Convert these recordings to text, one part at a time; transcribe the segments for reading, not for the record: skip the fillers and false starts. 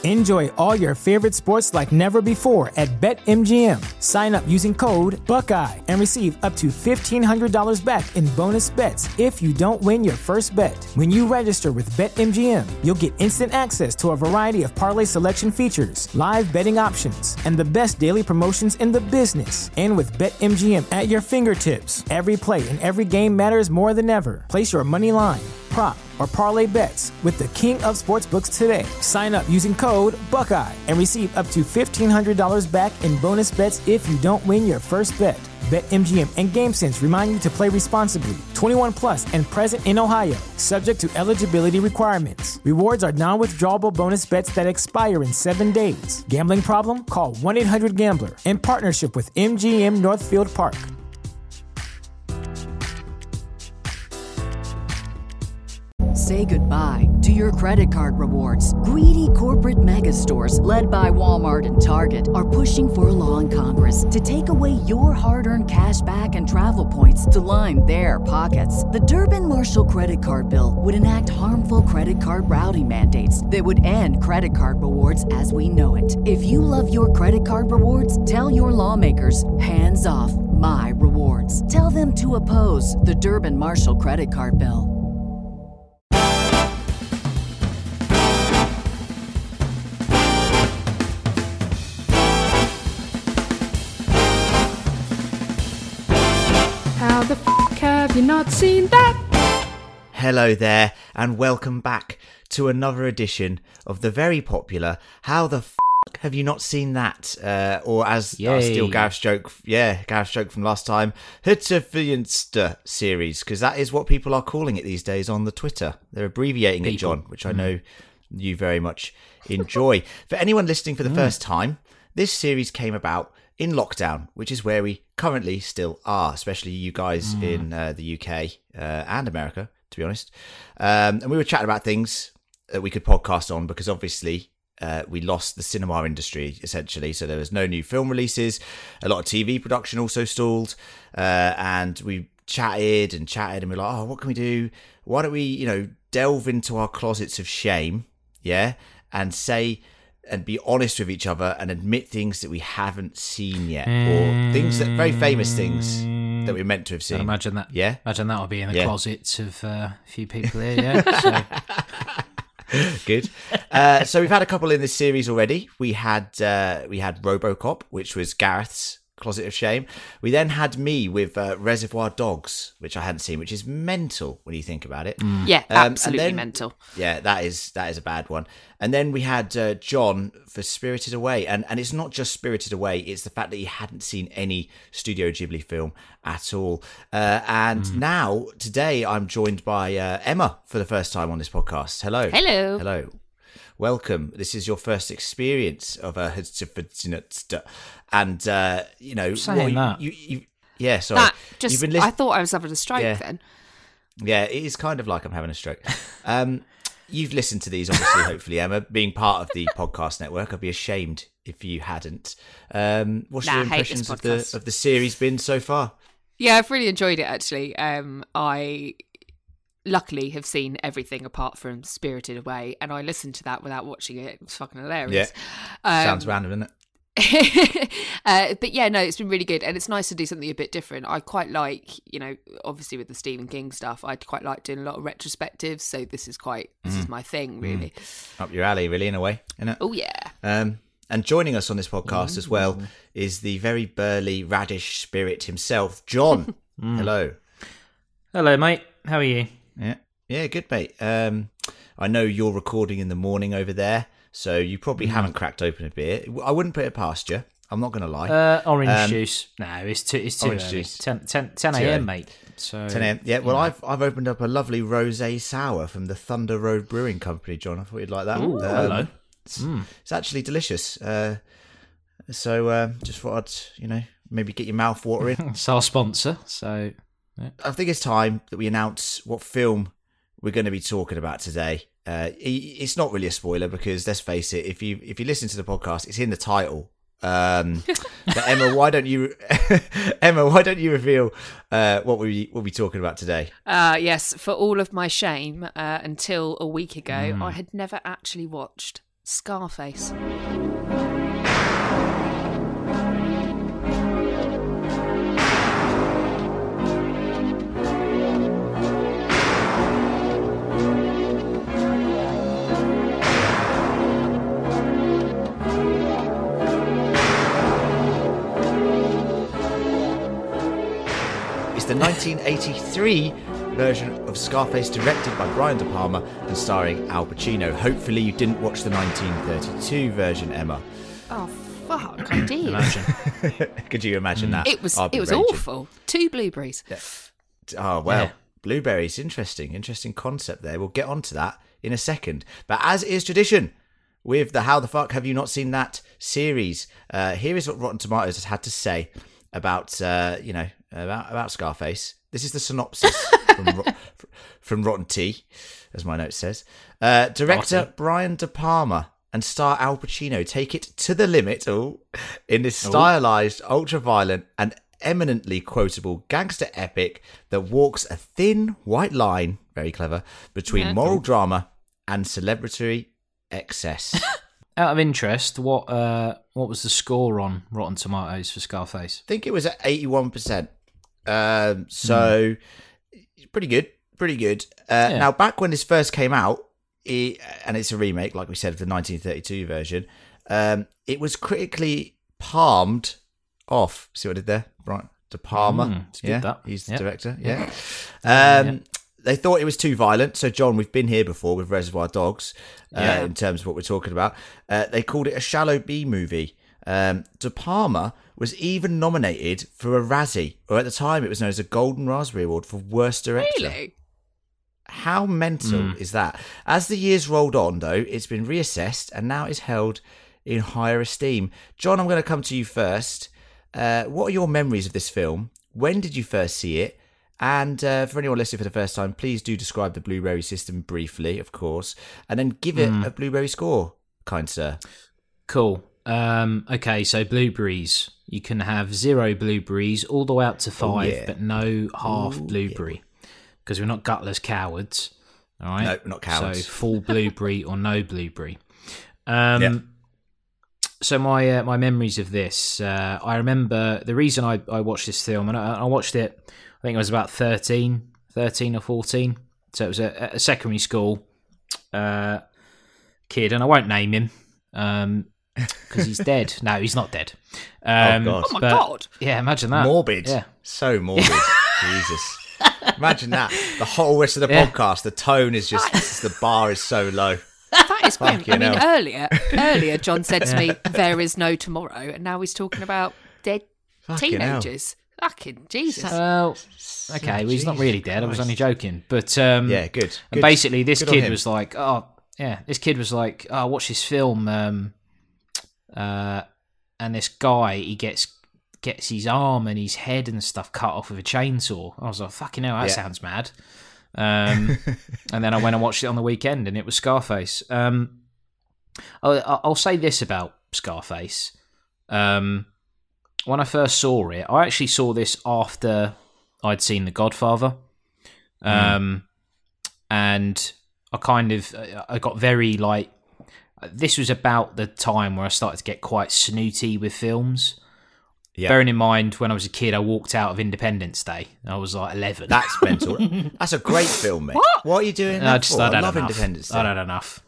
Enjoy all your favorite sports like never before at BetMGM. Sign up using code Buckeye and receive up to $1,500 back in bonus bets if you don't win your first bet. When you register with BetMGM, you'll get instant access to a variety of parlay selection features, live betting options, and the best daily promotions in the business. And with BetMGM at your fingertips, every play and every game matters more than ever. Place your money line, prop, or parlay bets with the king of sportsbooks today. Sign up using code Buckeye and receive up to $1,500 back in bonus bets if you don't win your first bet. BetMGM and GameSense remind you to play responsibly. 21 plus and present in Ohio, subject to eligibility requirements. Rewards are non-withdrawable bonus bets that expire in 7 days. Gambling problem? Call 1-800-GAMBLER. In partnership with MGM Northfield Park. Say goodbye to your credit card rewards. Greedy corporate mega stores, led by Walmart and Target, are pushing for a law in Congress to take away your hard-earned cash back and travel points to line their pockets. The Durbin-Marshall credit card bill would enact harmful credit card routing mandates that would end credit card rewards as we know it. If you love your credit card rewards, tell your lawmakers, hands off my rewards. Tell them to oppose the Durbin-Marshall credit card bill. How the f*** have you not seen that? Hello there, and welcome back to another edition of the very popular How the f*** Have You Not Seen That? Or as still Gareth's joke from last time, Hutterfienster series, because that is what people are calling it these days on the Twitter. They're abbreviating it, John, which I know you very much enjoy. For anyone listening for the first time, this series came about in lockdown, which is where we currently still are, especially you guys in the UK and America, to be honest. And we were chatting about things that we could podcast on because obviously we lost the cinema industry, essentially. So there was no new film releases. A lot of TV production also stalled. And we chatted and we're like, oh, what can we do? Why don't we, delve into our closets of shame, and say and be honest with each other and admit things that we haven't seen yet, or things that very famous things that we're meant to have seen. I imagine that. Yeah, imagine that will be in the closets of a few people here. Yeah. So. Good. So we've had a couple in this series already. We had RoboCop, which was Gareth's closet of shame. We then had me with Reservoir Dogs, which I hadn't seen, which is mental when you think about it. Yeah, absolutely mental. Yeah, that is a bad one. And then we had John for Spirited Away, and it's not just Spirited Away; it's the fact that he hadn't seen any Studio Ghibli film at all. And now today I'm joined by Emma for the first time on this podcast. Hello. Welcome. This is your first experience of a and saying that. Yeah, sorry. You've been I thought I was having a stroke then. Yeah, it is kind of like I'm having a stroke. You've listened to these, obviously, hopefully, Emma, being part of the podcast network. I'd be ashamed if you hadn't. What's your impressions of the series been so far? Yeah, I've really enjoyed it, actually. I luckily have seen everything apart from Spirited Away, and I listened to that without watching it. It was fucking hilarious. Yeah, sounds random, doesn't it? But yeah, no, it's been really good, and it's nice to do something a bit different. I quite like, obviously with the Stephen King stuff, I'd quite like doing a lot of retrospectives, so this is my thing, really. Up your alley, really, in a way, isn't it? Oh yeah. And joining us on this podcast as well is the very burly radish spirit himself, John. Hello, mate. How are you? Yeah, good, mate. I know you're recording in the morning over there, so you probably haven't cracked open a beer. I wouldn't put it past you. I'm not going to lie. Orange juice. No, it's too early. Juice. 10 a.m., mate. So 10 a.m. Yeah, well, I've opened up a lovely rosé sour from the Thunder Road Brewing Company, John. I thought you'd like that. Ooh, hello. It's actually delicious. So just thought I'd, maybe get your mouth watering. It's our sponsor, so... Yeah. I think it's time that we announce what film we're going to be talking about today. It's not really a spoiler because, let's face it, if you listen to the podcast, it's in the title. But Emma, why don't you reveal what we'll be talking about today? Yes, for all of my shame, until a week ago, I had never actually watched Scarface. It's the 1983 version of Scarface, directed by Brian De Palma and starring Al Pacino. Hopefully you didn't watch the 1932 version, Emma. Oh, fuck, I did. Imagine. Could you imagine that? It was awful. 2 blueberries. Yeah. Oh, well, Yeah. Blueberries, interesting concept there. We'll get onto that in a second. But as is tradition with the How the Fuck Have You Not Seen That series, here is what Rotten Tomatoes has had to say about, about Scarface. This is the synopsis from Rotten Tea, as my note says. Director Brian De Palma and star Al Pacino take it to the limit in this stylized, ultra-violent and eminently quotable gangster epic that walks a thin white line, very clever, between moral drama and celebratory excess. Out of interest, what was the score on Rotten Tomatoes for Scarface? I think it was at 81%. So pretty good. Now, back when this first came out, and it's a remake, like we said, of the 1932 version, it was critically palmed off. See what I did there? Brian De Palma. He's the director. Yeah. They thought it was too violent. So, John, we've been here before with Reservoir Dogs in terms of what we're talking about. They called it a shallow B movie. De Palma was even nominated for a Razzie, or at the time it was known as a Golden Raspberry Award for Worst Director. Really? How mental is that? As the years rolled on, though, it's been reassessed and now is held in higher esteem. John, I'm going to come to you first. What are your memories of this film? When did you first see it? And for anyone listening for the first time, please do describe the Blueberry system briefly, of course, and then give it a Blueberry score, kind sir. Cool. Okay, so blueberries. You can have 0 blueberries all the way up to 5, but no half blueberry. Because we're not gutless cowards. All right? No, we're not cowards. So full blueberry or no blueberry. So my memories of this, I remember the reason I watched this film, and I watched it, I think I was about 13 or 14. So it was a secondary school kid, and I won't name him because he's dead. No, he's not dead. God. Oh my God. Yeah, imagine that. Morbid. Yeah. So morbid. Jesus. Imagine that. The whole rest of the podcast, the tone is just, the bar is so low. That is grim. I mean, hell. earlier John said to me, there is no tomorrow, and now he's talking about dead teenagers. Fucking Jesus. Well, okay, well, he's not really dead. I was only joking. But yeah, good. And basically, this kid was like, watch this film. And this guy, he gets his arm and his head and stuff cut off with a chainsaw. I was like, fucking hell, that sounds mad. And then I went and watched it on the weekend, and it was Scarface. I'll say this about Scarface. When I first saw it, I actually saw this after I'd seen The Godfather. And I got very this was about the time where I started to get quite snooty with films. Yeah. Bearing in mind, when I was a kid, I walked out of Independence Day. I was like 11. That's mental. That's a great film, mate. What are you doing? I love Independence Day. I don't enough.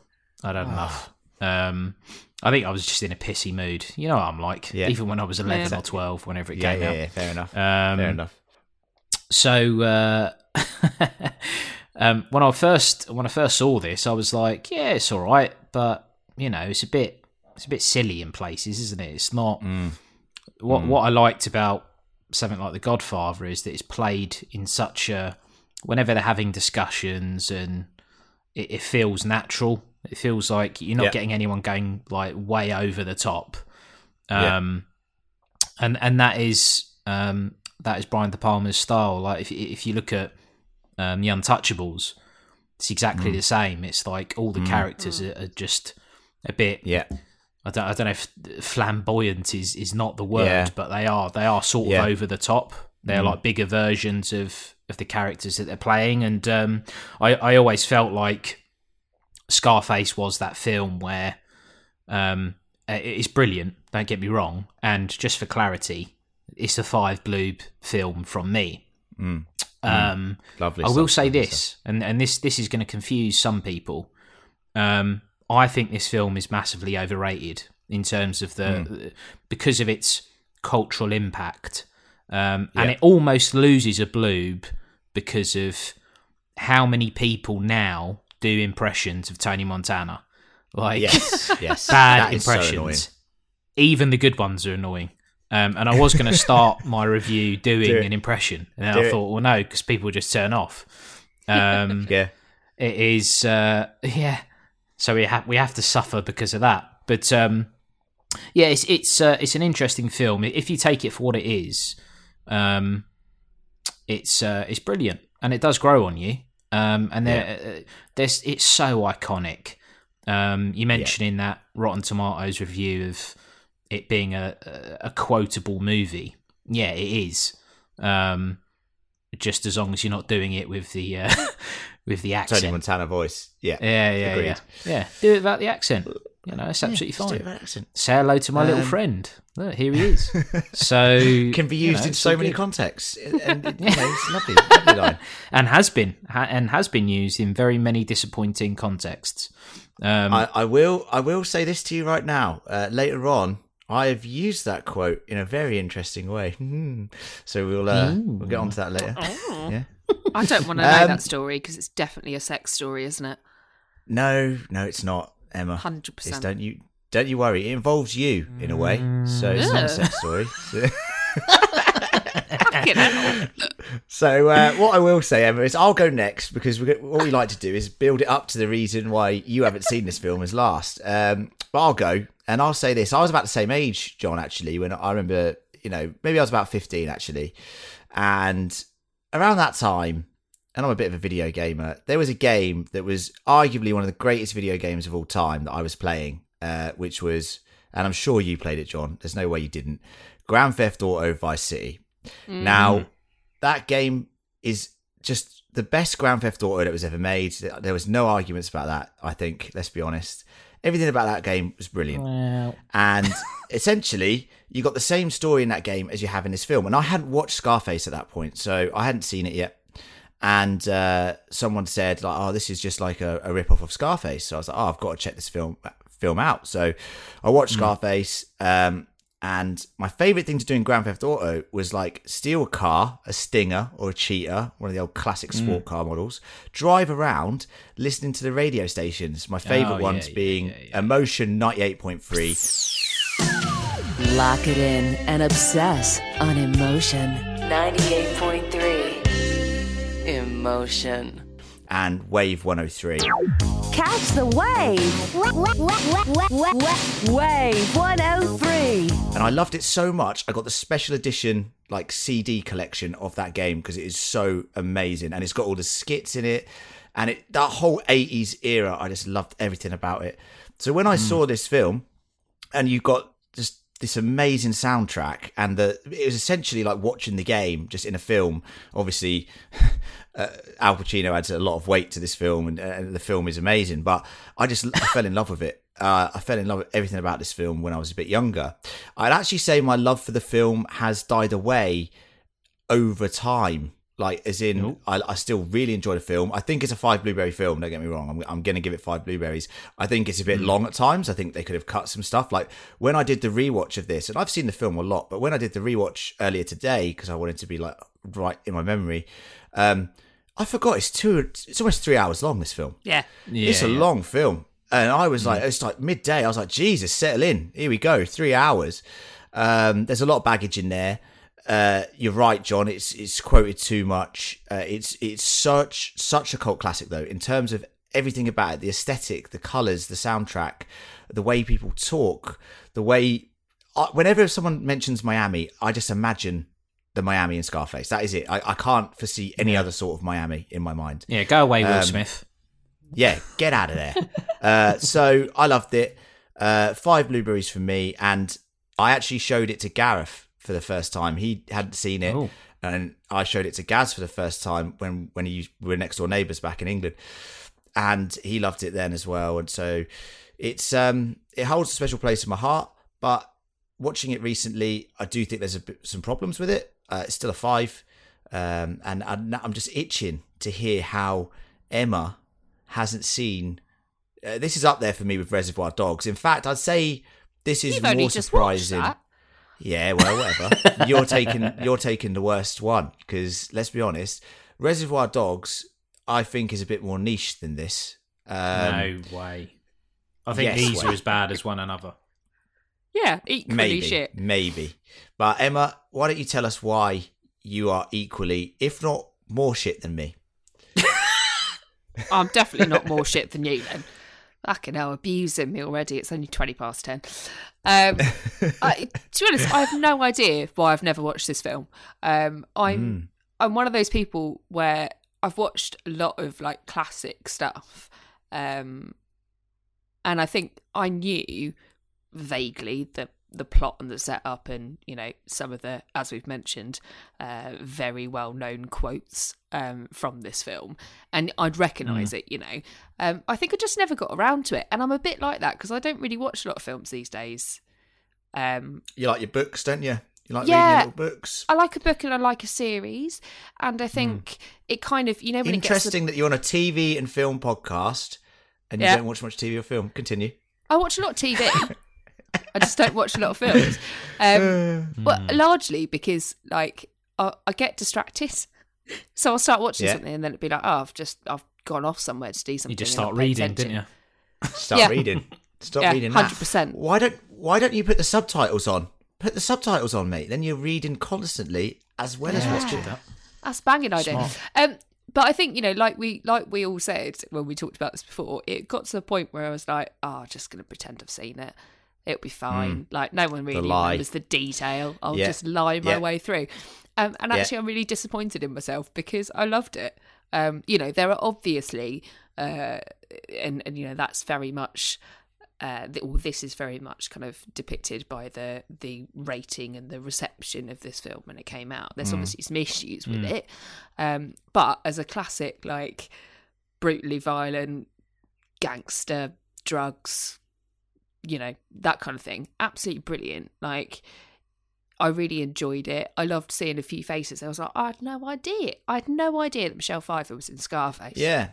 I think I was just in a pissy mood. You know what I'm like. Yeah. Even when I was 11 or 12, whenever it came out. Yeah, fair enough. So when I first saw this, I was like, yeah, it's all right, but you know, it's a bit silly in places, isn't it? It's not. What I liked about something like The Godfather is that it's played in such a, whenever they're having discussions, and it feels natural. It feels like you're not getting anyone going like way over the top. And that is Brian De Palma's style. Like if you look at The Untouchables, it's exactly the same. It's like all the characters are just a bit. Yeah. I don't know if flamboyant is not the word, but they are sort of over the top. They're like bigger versions of the characters that they're playing, and I always felt like Scarface was that film where It's brilliant, don't get me wrong. And just for clarity, it's a 5 Bloob film from me. Lovely. I will say this, and this is going to confuse some people. I think this film is massively overrated in terms of because of its cultural impact, and it almost loses a Bloob because of how many people now do impressions of Tony Montana. Like, yes, bad impressions. Even the good ones are annoying. And I was going to start my review doing an impression, and then I thought, well, no, because people just turn off. It is, So we have to suffer because of that. But it's an interesting film if you take it for what it is. It's brilliant, and it does grow on you. It's so iconic. You mentioned in that Rotten Tomatoes review of it being a quotable movie. Yeah, it is. Just as long as you're not doing it with the accent. Tony Montana voice. Yeah. Yeah. Do it without the accent. It's absolutely fine. Do it without accent. Say hello to my little friend. Look, here he is. So can be used in so many contexts, and it's lovely, lovely line. And has been used in very many disappointing contexts. I will say this to you right now. Later on, I have used that quote in a very interesting way. So we'll get onto that later. Yeah. I don't want to know that story because it's definitely a sex story, isn't it? No, it's not, Emma. 100%. Don't you worry. It involves you in a way, so it's not a sex story. So what I will say, Emma, is I'll go next because what we like to do is build it up to the reason why you haven't seen this film as last. But I'll go. And I'll say this. I was about the same age, John, actually, when I remember, maybe I was about 15, actually. And around that time, and I'm a bit of a video gamer, there was a game that was arguably one of the greatest video games of all time that I was playing, which was, and I'm sure you played it, John. There's no way you didn't. Grand Theft Auto Vice City. Now, that game is just the best Grand Theft Auto that was ever made. There was no arguments about that, I think, let's be honest. Everything about that game was brilliant. Wow. And essentially, you got the same story in that game as you have in this film. And I hadn't watched Scarface at that point, so I hadn't seen it yet. And someone said, this is just like a rip-off of Scarface. So I was like, I've got to check this film out. So I watched Scarface, and my favourite thing to do in Grand Theft Auto was steal a car, a Stinger or a Cheetah, one of the old classic sport car models, drive around listening to the radio stations. My favourite ones being Emotion 98.3. Lock it in and obsess on Emotion 98.3. Emotion. And Wave 103. Catch the wave. Wave 103. And I loved it so much. I got the special edition CD collection of that game because it is so amazing, and it's got all the skits in it, and that whole 80s era. I just loved everything about it. So when I saw this film, and you got just this amazing soundtrack, and it was essentially like watching the game just in a film. Obviously, Al Pacino adds a lot of weight to this film, and the film is amazing. But I fell in love with it. I fell in love with everything about this film when I was a bit younger. I'd actually say my love for the film has died away over time. As in, I still really enjoy the film. I think it's a 5 Blueberry film, don't get me wrong. I'm going to give it 5 blueberries. I think it's a bit long at times. I think they could have cut some stuff. When I did the rewatch of this, and I've seen the film a lot, but when I did the rewatch earlier today, because I wanted to be right in my memory, I forgot it's almost 3 hours long, this film. Yeah. It's a long film. And I was it's midday. I was like, Jesus, settle in. Here we go. 3 hours. There's a lot of baggage in there. You're right, John. It's quoted too much. It's such a cult classic, though, in terms of everything about it: the aesthetic, the colours, the soundtrack, the way people talk, the way. Whenever someone mentions Miami, I just imagine the Miami in Scarface. That is it. I can't foresee any other sort of Miami in my mind. Yeah, go away, Will Smith. Yeah, get out of there. So I loved it. 5 blueberries from me, and I actually showed it to Gareth for the first time. He hadn't seen it, and I showed it to we were next door neighbours back in England, and he loved it then as well. And so it holds a special place in my heart, but watching it recently, I do think there's some problems with it. It's still a 5, and I'm just itching to hear how Emma hasn't seen. This is up there for me with Reservoir Dogs. In fact, I'd say this is more surprising. Yeah, well, whatever. You're taking the worst one, because let's be honest, Reservoir Dogs, I think, is a bit more niche than this. No way. I think these are as bad as one another. Yeah, equally shit. Maybe. But Emma, why don't you tell us why you are equally, if not more shit than me? I'm definitely not more shit than you then. Fucking hell, abusing me already. It's only 10:20. To be honest, I have no idea why I've never watched this film. I'm one of those people where I've watched a lot of like classic stuff, and I think I knew vaguely the plot and the setup, and some of the, as we've mentioned, very well known quotes from this film, and I'd recognise it. I think I just never got around to it, and I'm a bit like that because I don't really watch a lot of films these days. You like your books, don't you? You like reading your little books. I like a book and I like a series, and I think it kind of when interesting that you're on a TV and film podcast and you don't watch much TV or film. Continue. I watch a lot of TV. I just don't watch a lot of films. But largely because I get distracted. So I'll start watching something and then it'd be like, I've gone off somewhere to do something. You just start reading, didn't you? Start reading. Stop reading that. 100%. Why don't you put the subtitles on? Put the subtitles on, mate. Then you're reading constantly as well as watching. That's banging idea. But I think, like we all said when we talked about this before, it got to the point where I was like, I'm just going to pretend I've seen it. It'll be fine. Like, no one really remembers the detail. I'll just lie my way through. And actually, I'm really disappointed in myself because I loved it. There are obviously, and that's very much, this is very much kind of depicted by the rating and the reception of this film when it came out. There's obviously some issues with it. But as a classic, like, brutally violent, gangster, drugs, that kind of thing. Absolutely brilliant. Like, I really enjoyed it. I loved seeing a few faces. I was like, I had no idea. That Michelle Pfeiffer was in Scarface. Yeah.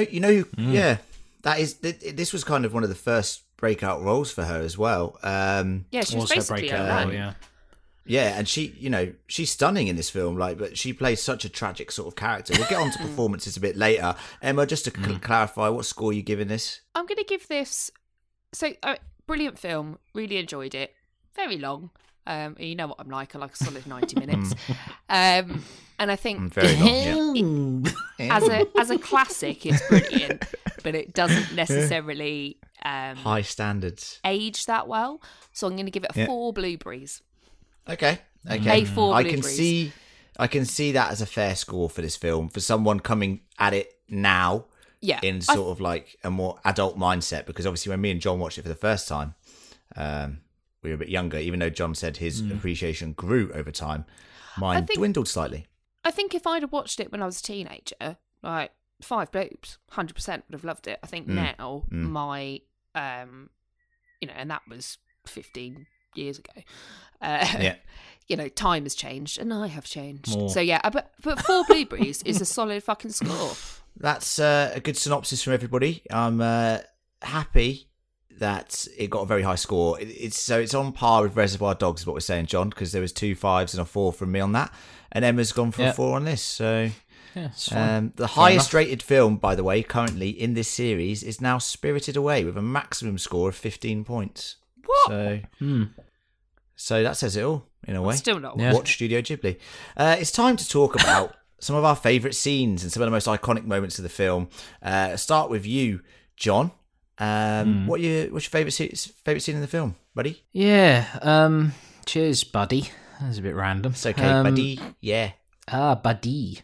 This was kind of one of the first breakout roles for her as well. She was basically a man. Yeah, and she's stunning in this film, but she plays such a tragic sort of character. We'll get on to performances a bit later. Emma, just to clarify, what score are you giving this? I'm going to give this... brilliant film, really enjoyed it. Very long. You know what I'm like. I like a solid 90 minutes. And I think very long, as a classic, it's brilliant, but it doesn't necessarily high standards age that well. So I'm going to give it a 4 blueberries. Okay. A 4 blueberries. I can see that as a fair score for this film for someone coming at it now. Yeah, in sort of like a more adult mindset, because obviously when me and John watched it for the first time, we were a bit younger, even though John said his appreciation grew over time. Mine dwindled slightly. I think if I'd have watched it when I was a teenager, like 5 boobs, 100% would have loved it. I think now my, and that was 15 years ago. Time has changed and I have changed. More. So but 4 blueberries is a solid fucking score. That's a good synopsis from everybody. I'm happy that it got a very high score. It's on par with Reservoir Dogs, is what we're saying, John, because there was 2 5s and a 4 from me on that, and Emma's gone for a 4 on this. So the highest rated film, by the way, currently in this series is now Spirited Away with a maximum score of 15 points. What? So that says it all in a way. Still not watch Studio Ghibli. It's time to talk about some of our favourite scenes and some of the most iconic moments of the film. Start with you, John. What's your favourite scene in the film, buddy? Yeah. Cheers, buddy. That was a bit random. It's okay, buddy. Yeah. Buddy.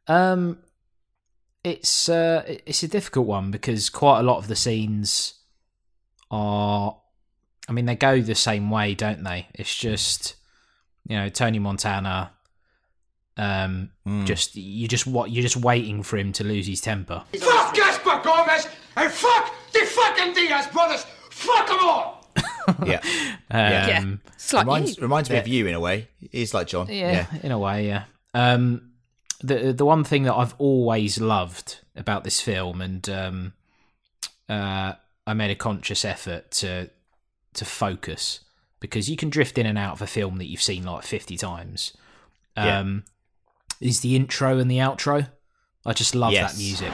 It's a difficult one because quite a lot of the scenes are... I mean, they go the same way, don't they? It's just, Tony Montana. You're just waiting for him to lose his temper. Fuck Gaspar Gomez and fuck the fucking Diaz brothers. Fuck them all! Yeah. It's like reminds me of you in a way. He's like John. Yeah, in a way, yeah. The one thing that I've always loved about this film, and I made a conscious effort to focus, because you can drift in and out of a film that you've seen like 50 times, is the intro and the outro. I just love that music.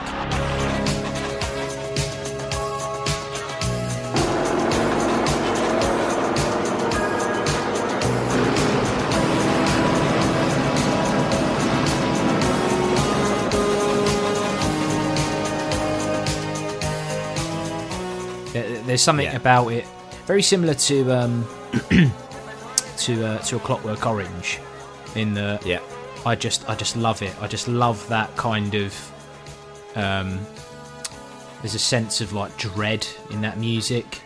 There's something about it very similar to A Clockwork Orange, in the I just love it. I just love that kind of there's a sense of like dread in that music.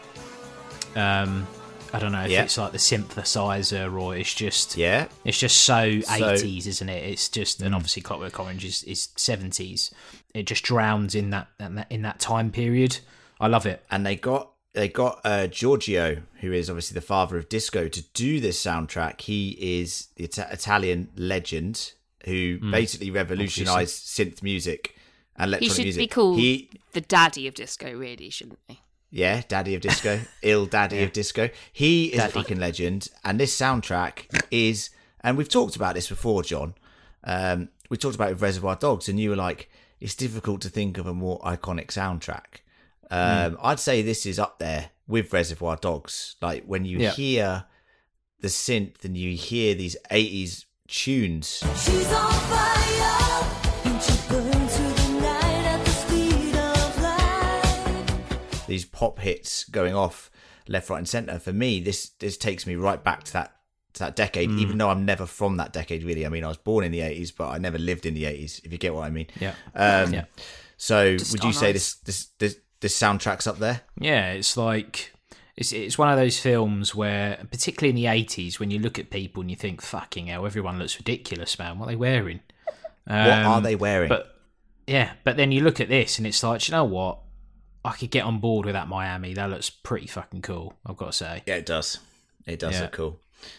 I don't know if it's like the synthesizer or it's just so 80s, isn't it? It's just and obviously Clockwork Orange is 70s. It just drowns in that time period. I love it. And they got Giorgio, who is obviously the father of disco, to do this soundtrack. He is the Italian legend who basically revolutionised synth music and electronic music. He should be called the daddy of disco, really, shouldn't he? Yeah, daddy of disco. Il daddy of disco. He is a fucking legend. And this soundtrack is... And we've talked about this before, John. We talked about it with Reservoir Dogs, and you were like, it's difficult to think of a more iconic soundtrack. I'd say this is up there with Reservoir Dogs. Like when you hear the synth and you hear these 80s tunes. She's on fire, and she burns through the night at the speed of light. These pop hits going off left, right, and centre. For me, this takes me right back to that decade. Even though I'm never from that decade, really. I mean, I was born in the 80s, but I never lived in the 80s. If you get what I mean. Yeah. So, just would you say this soundtrack's up there? Yeah, it's like it's one of those films where, particularly in the 80s, when you look at people and you think, fucking hell, everyone looks ridiculous, man. What are they wearing? What are they wearing? But then you look at this and it's like, you know what? I could get on board with that Miami. That looks pretty fucking cool, I've got to say. Yeah, it does. It does look cool.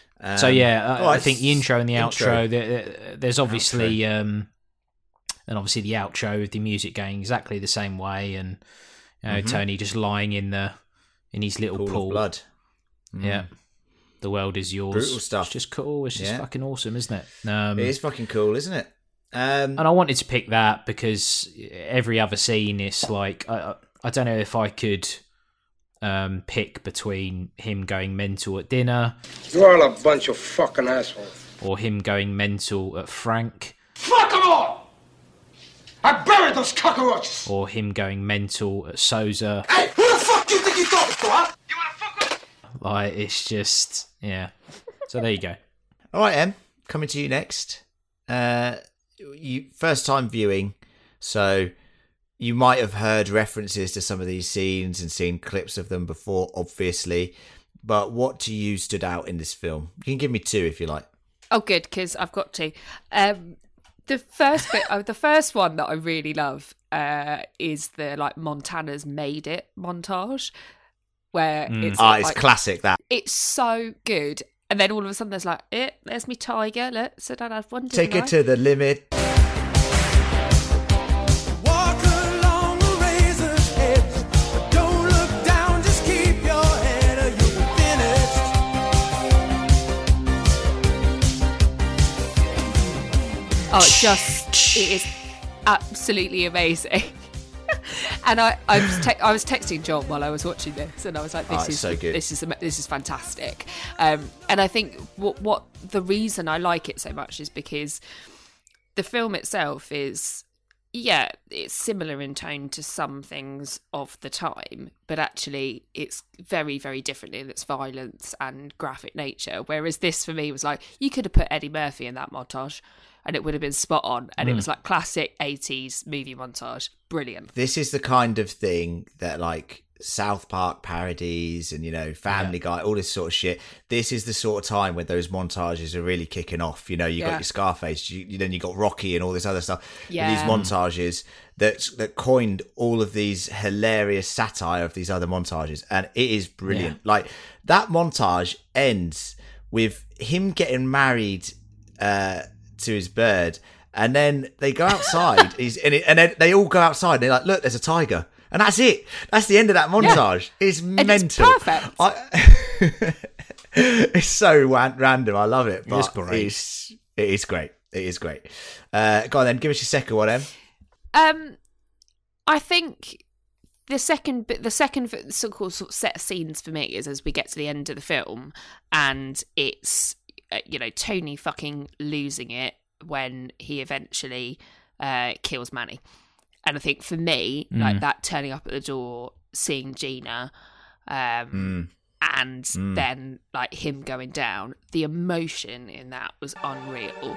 I think the intro and the outro, there's obviously... and obviously the outro with the music going exactly the same way, and Tony just lying in his little pool of blood. Yeah, the world is yours. Brutal stuff. It's just cool. It's just fucking awesome, isn't it? It is fucking cool, isn't it? And I wanted to pick that because every other scene is like I don't know if I could pick between him going mental at dinner. You're all a bunch of fucking assholes. Or him going mental at Frank. Fuck them all! I buried those cockroaches! Or him going mental at Sousa. Hey, who the fuck do you think you're talking to, huh? You wanna fuck with? Like, it's just... Yeah. So there you go. All right, Em. Coming to you next. You first time viewing, so you might have heard references to some of these scenes and seen clips of them before, obviously. But what to you stood out in this film? You can give me two if you like. Oh, good, because I've got to. The first bit, the first one that I really love is the like Montana's Made It montage, where it's it's classic. That it's so good, and then all of a sudden there's like, there's me tiger. Look, so don't have one. Take it to the limit. Oh, it is absolutely amazing. And I was texting John while I was watching this, and I was like, "This is so good. This is fantastic." And I think what the reason I like it so much is because the film itself is, it's similar in tone to some things of the time, but actually it's very, very different in its violence and graphic nature. Whereas this, for me, was like, you could have put Eddie Murphy in that montage and it would have been spot on. And it was like classic 80s movie montage. Brilliant. This is the kind of thing that, like, South Park parodies and, Family Guy, all this sort of shit. This is the sort of time when those montages are really kicking off. You got your Scarface, then you got Rocky and all this other stuff. Yeah. These montages that coined all of these hilarious satire of these other montages. And it is brilliant. Yeah. Like, that montage ends with him getting married to his bird. And then they go outside. And then they all go outside. And they're like, look, there's a tiger. And that's it. That's the end of that montage. Yeah. It's mental. It's perfect. It's so random. I love it. But it's great. It is great. It is great. Go on then. Give us your second one, Em. I think the second so-called sort of set of scenes for me is as we get to the end of the film, and it's Tony fucking losing it when he eventually kills Manny. And I think for me, like that turning up at the door, seeing Gina, and then like him going down, the emotion in that was unreal.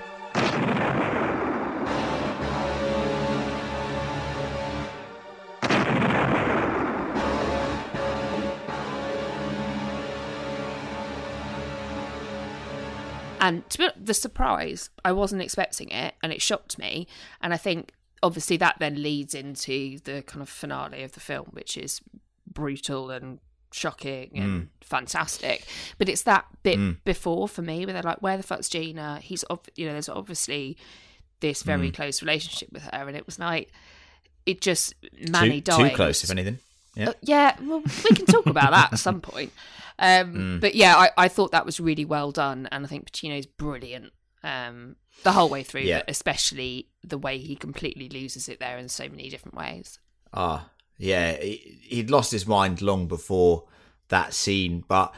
And to be honest, the surprise, I wasn't expecting it, and it shocked me. And I think obviously that then leads into the kind of finale of the film, which is brutal and shocking and fantastic. But it's that bit before for me where they're like, where the fuck's Gina? There's obviously this very close relationship with her, and it was like, it just, Manny dying. Too close, if anything. Yeah. Well, we can talk about that at some point. But yeah, I thought that was really well done, and I think Pacino's brilliant the whole way through, but especially the way he completely loses it there in so many different ways. Yeah, he'd lost his mind long before that scene, but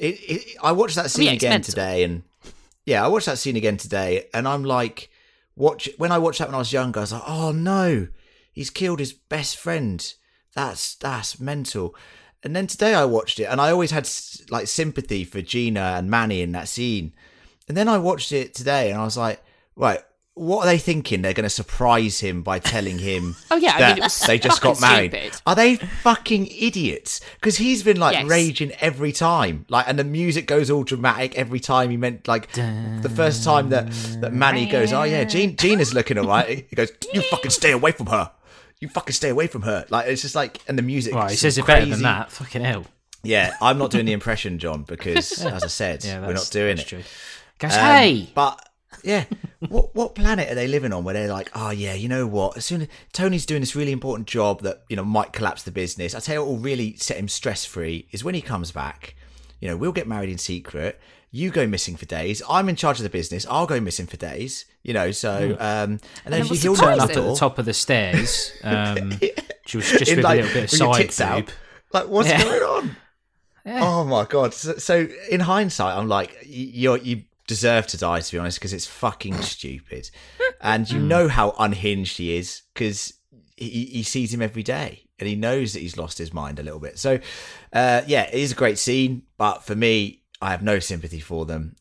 I watched that scene again today, and I watched that scene again today, and I'm like, when I watched that when I was younger, I was like, oh no, he's killed his best friend. That's mental. And then today I watched it, and I always had like sympathy for Gina and Manny in that scene. And then I watched it today, and I was like, right, what are they thinking? They're going to surprise him by telling him that they just got married. Stupid. Are they fucking idiots? Because he's been like raging every time, like, and the music goes all dramatic every time. He meant like the first time that Manny goes, oh yeah, Gina's looking alright. He goes, you fucking stay away from her. You fucking stay away from her. Like, it's just like, and the music. Right, he says it better than that. Fucking hell. Yeah, I'm not doing the impression, John, because as I said, we're not doing it. True. Goes, hey. But yeah, what planet are they living on where they're like, oh yeah, you know what? As soon as Tony's doing this really important job that might collapse the business, I tell you what will really set him stress free is when he comes back. We'll get married in secret. You go missing for days. I'm in charge of the business. I'll go missing for days. So and then he'll turn up at the top of the stairs. She was just with a little bit of side boob. Like, what's going on? Yeah. Oh my god! So in hindsight, I'm like, you deserve to die, to be honest, because it's fucking stupid, and you know how unhinged he is because he sees him every day, and he knows that he's lost his mind a little bit. So, it is a great scene, but for me, I have no sympathy for them.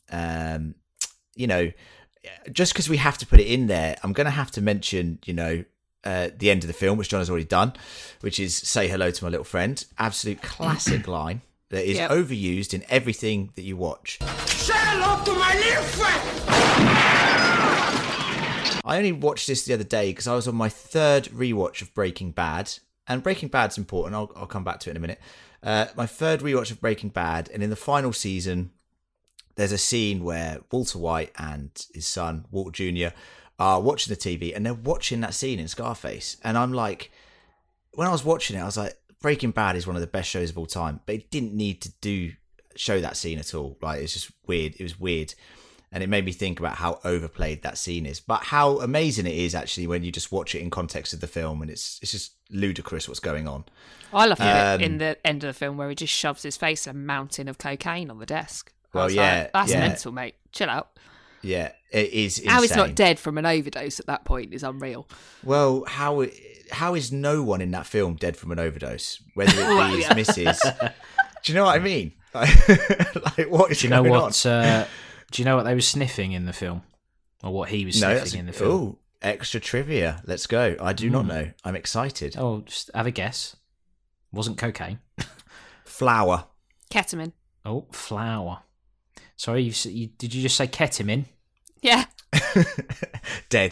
Just because we have to put it in there, I'm going to have to mention, the end of the film, which John has already done, which is "Say hello to my little friend." Absolute classic line that is overused in everything that you watch. Say hello to my little friend! I only watched this the other day because I was on my third rewatch of Breaking Bad, and Breaking Bad's important. I'll come back to it in a minute. My third rewatch of Breaking Bad, and in the final season, there's a scene where Walter White and his son, Walter Jr., are watching the TV, and they're watching that scene in Scarface. And I'm like, when I was watching it, I was like, Breaking Bad is one of the best shows of all time, but it didn't need to show that scene at all. Like, it's just weird. It was weird. And it made me think about how overplayed that scene is, but how amazing it is actually when you just watch it in context of the film, and it's just ludicrous what's going on. I love it in the end of the film where he just shoves his face in a mountain of cocaine on the desk. That's mental, mate. Chill out. Yeah, it is insane. How he's not dead from an overdose at that point is unreal. Well, how is no one in that film dead from an overdose? Whether it be his missus. Do you know what I mean? Like, what is going on? Do you know what they were sniffing in the film? Or what he was sniffing in the film? Oh, extra trivia. Let's go. I do not know. I'm excited. Oh, just have a guess. Wasn't cocaine. Flour. Ketamine. Oh, flour. Sorry, did you just say ketamine? Yeah. Dead.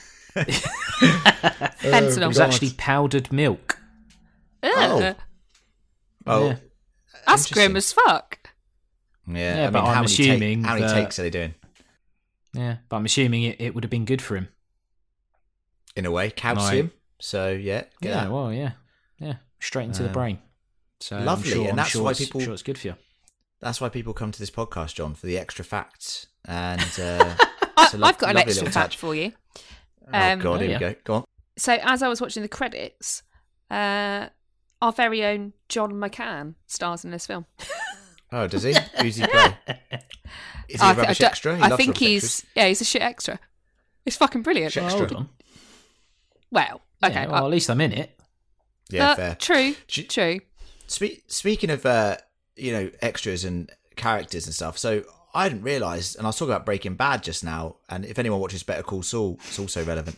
Fentanyl. It was actually powdered milk. Ugh. Oh, Yeah. That's grim as fuck. Yeah, but I'm assuming how many that- takes are they doing? Yeah, but I'm assuming it would have been good for him. In a way, calcium. So yeah, get Yeah, that. well, yeah, straight into the brain. So Lovely, and that's why people- I'm sure it's good for you. That's why people come to this podcast, John, for the extra facts. And I've got an lovely extra little fact touch. for you. Oh God, here yeah. we go. Go on. So as I was watching the credits, our very own John McCann stars in this film. Oh, does he? Who's he play? Is he a rubbish extra? He I loves think rubbish he's extras. he's a shit extra. It's fucking brilliant. Shit Oh, extra. hold on. Well, okay. Yeah, well, at least I'm in it. Yeah, fair. True. Do you- True. Speaking of extras and characters and stuff, so I didn't realise, and I was talking about Breaking Bad just now, and if anyone watches Better Call Saul, it's also relevant.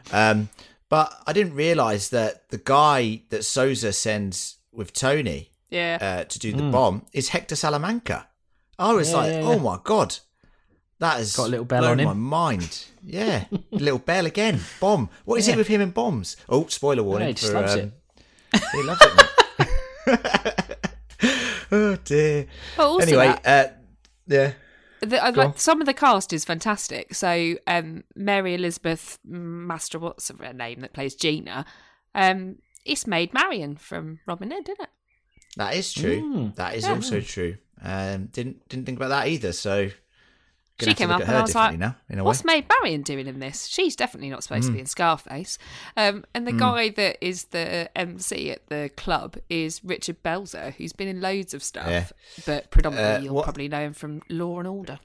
But I didn't realise that the guy that Sousa sends with Tony Yeah. to do the bomb is Hector Salamanca. I was like, oh my God, that has Got a little bell blown on him. my mind. Yeah, little bell again. Bomb. What is it with him and bombs? Oh, spoiler warning. he just loves it. He loves it, mate. Oh dear. But also Anyway, yeah. some of the cast is fantastic. So Mary Elizabeth Master, what's her name that plays Gina? It's Maid Marian from Robin Hood, isn't it? That is true. That is also true. Didn't think about that either. So She came up and I was like, now, in a way. what's Maid Marian doing in this? She's definitely not supposed to be in Scarface. And the guy that is the MC at the club is Richard Belzer, who's been in loads of stuff, but predominantly you'll probably know him from Law and Order.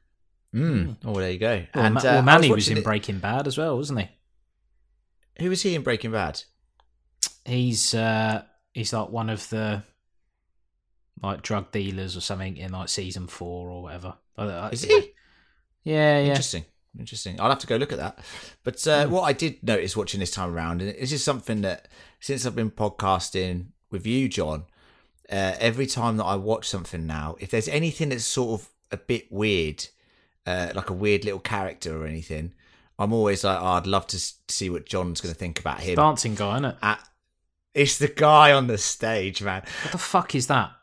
Oh, there you go. Well, And well I Manny was watching in Breaking Bad as well, wasn't he? Who was he in Breaking Bad? He's like one of the like drug dealers or something in like season 4 or whatever. Is he? Yeah. Interesting. I'll have to go look at that. But what I did notice watching this time around, and this is something that since I've been podcasting with you, John, every time that I watch something now, if there's anything that's sort of a bit weird, like a weird little character or anything, I'm always like, I'd love to see what John's going to think about him. Dancing guy, isn't it? It's the guy on the stage, man. What the fuck is that?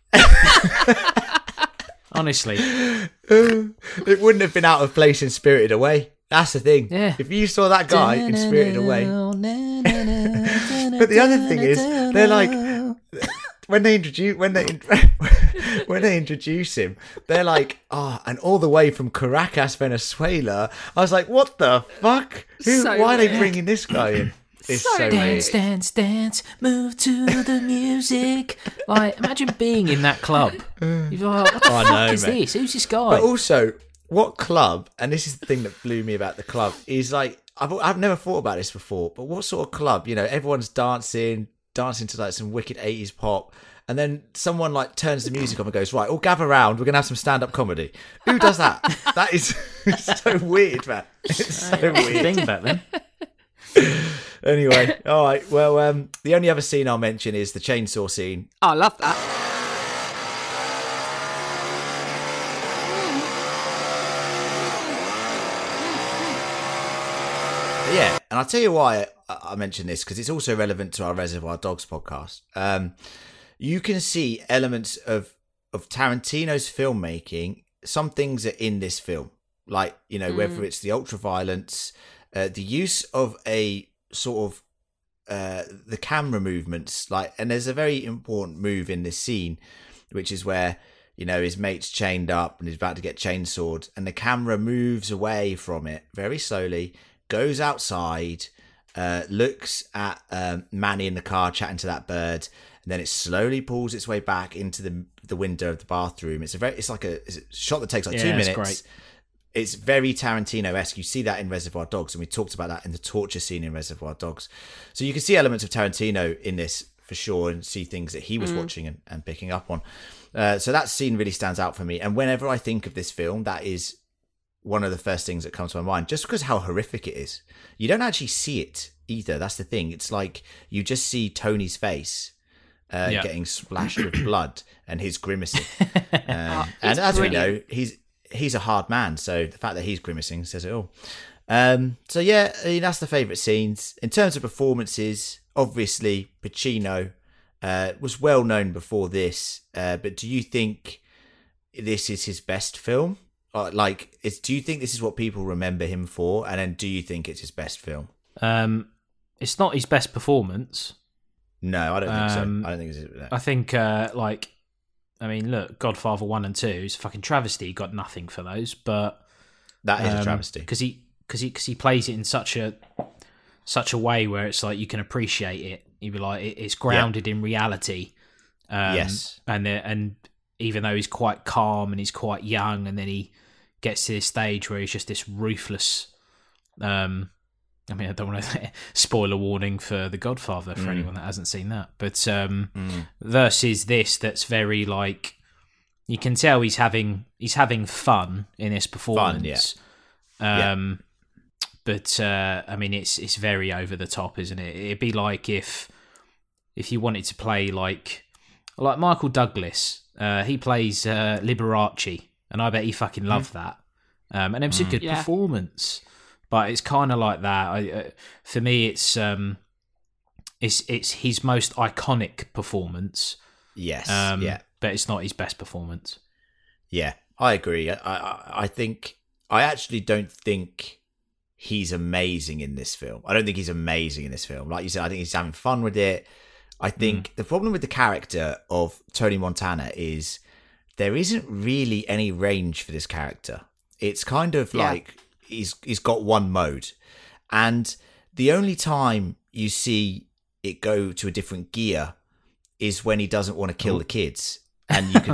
Honestly. It wouldn't have been out of place in Spirited Away. That's the thing. Yeah. If you saw that guy in Spirited Away. But the other thing is, they're like, when they introduce him, they're like, and all the way from Caracas, Venezuela. I was like, what the fuck? Why are they bringing this guy in? It's so weird. Dance, dance, dance, move to the music. Like, imagine being in that club. You're like, what the fuck is this? Who's this guy? But also, what club, and this is the thing that blew me about the club, is like, I've never thought about this before, but what sort of club, everyone's dancing to like some wicked 80s pop, and then someone like turns the music on and goes, right, all gather round, we're going to have some stand-up comedy. Who does that? That is so weird, man. It's so weird. Thing back then. Anyway, all right. Well, the only other scene I'll mention is the chainsaw scene. Oh, I love that. Yeah, and I'll tell you why I mention this, because it's also relevant to our Reservoir Dogs podcast. You can see elements of Tarantino's filmmaking. Some things are in this film, like, whether it's the ultra-violence, the use of a sort of the camera movements, and there's a very important move in this scene, which is where his mate's chained up and he's about to get chainsawed, and the camera moves away from it very slowly, goes outside, looks at Manny in the car chatting to that bird, and then it slowly pulls its way back into the window of the bathroom. It's a shot that takes like 2 minutes. Great. It's very Tarantino-esque. You see that in Reservoir Dogs, and we talked about that in the torture scene in Reservoir Dogs. So you can see elements of Tarantino in this for sure, and see things that he was watching and picking up on. So that scene really stands out for me. And whenever I think of this film, that is one of the first things that comes to my mind, just because how horrific it is. You don't actually see it either. That's the thing. It's like you just see Tony's face, getting splashed with blood and his grimacing. And as we know, he's a hard man, so the fact that he's grimacing says it all. So yeah, I mean, that's the favourite scenes. In terms of performances, obviously Pacino was well known before this, but do you think this is his best film? Do you think this is what people remember him for? And then do you think it's his best film? It's not his best performance. No, I don't think so. I don't think it's. I think, look, Godfather 1 and 2 is a fucking travesty. He got nothing for those, but that is a travesty because he plays it in such a way where it's like you can appreciate it. You'd be like, it's grounded in reality. Yes, and even though he's quite calm and he's quite young, and then he gets to this stage where he's just this ruthless. I don't want to spoiler warning for The Godfather for anyone that hasn't seen that, but versus this, that's very like you can tell he's having fun in this performance. But it's very over the top, isn't it? It'd be like if you wanted to play like Michael Douglas, he plays Liberace, and I bet he fucking loved that. And it was a good performance. But it's kind of like that. For me, it's his most iconic performance. Yes. But it's not his best performance. Yeah, I agree. I actually don't think he's amazing in this film. I don't think he's amazing in this film. Like you said, I think he's having fun with it. I think the problem with the character of Tony Montana is there isn't really any range for this character. It's kind of like he's got one mode, and the only time you see it go to a different gear is when he doesn't want to kill the kids, and you can